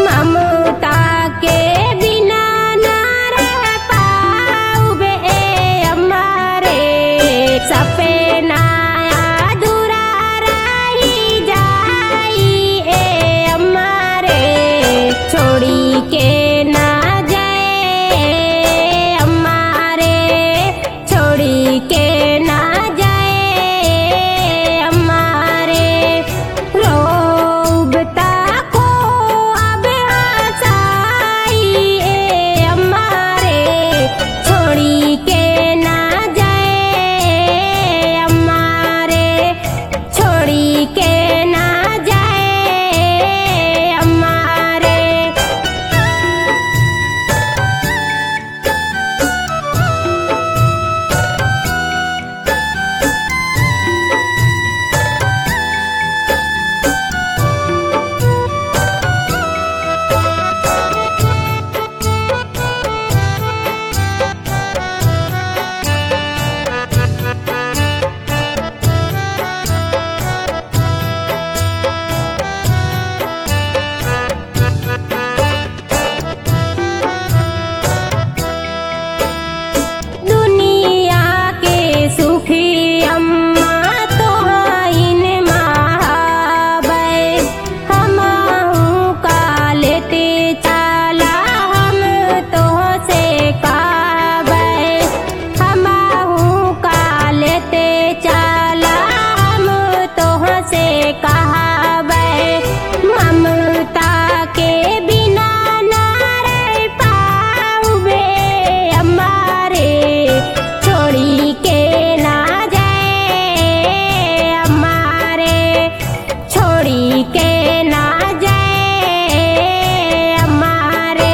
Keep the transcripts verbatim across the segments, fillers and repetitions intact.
ममता के बिना ना रह पाऊबे अम्मा रे, सपना अधूरा रही जाई ए अम्मा रे, छोड़ी के ना जाए अम्मा रे, छोड़ी के ना जाए अम्मा रे। रोबता को अब हंसाई ए अम्मा रे, छोड़ी के ना जाए अम्मा रे, छोड़ी के ना जाए अम्मा रे। दुनिया के सुखी अम्मा तोहाइन महाबै, हमहू का लेते चाला हम तोह से कहबै, हमहू का लेते चाला हम तोह से कहबै, ममता के बिना ना रह पाऊबे अम्मा रे, छोड़ी के ना जाए अम्मा रे, छोड़ी के ना जाए अम्मा रे।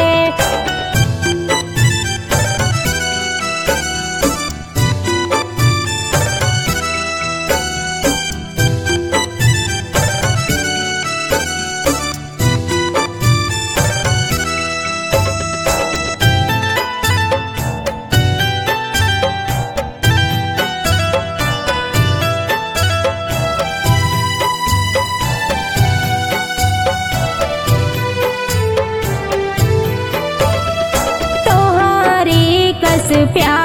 तोहरी कस प्यार